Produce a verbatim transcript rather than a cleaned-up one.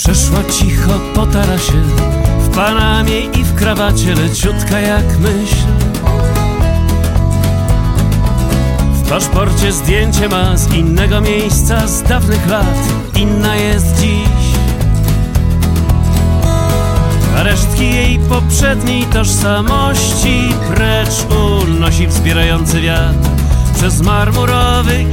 Przeszła cicho po tarasie, w panamie i w krawacie, leciutka jak myśl. W paszporcie zdjęcie ma z innego miejsca, z dawnych lat, inna jest dziś. A resztki jej poprzedniej tożsamości precz unosi wzbierający wiatr przez marmurowy